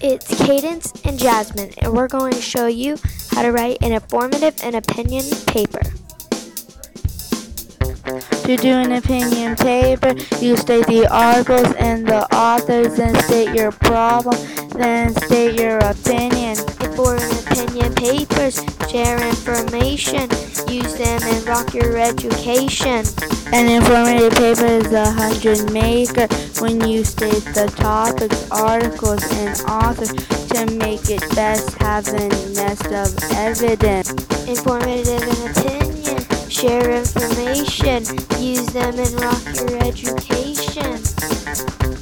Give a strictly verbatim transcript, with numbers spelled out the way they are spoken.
It's Cadence and Jasmine, and we're going to show you how to write an informative and opinion paper. To do an opinion paper, you state the articles and the authors, then state your problem, then state your opinion. And for an opinion papers, share information, use them and rock your education. An informative paper is a hundred maker when you state the topics, articles, and authors to make it best have a nest of evidence. Informative and opinion, share information, use them and rock your education.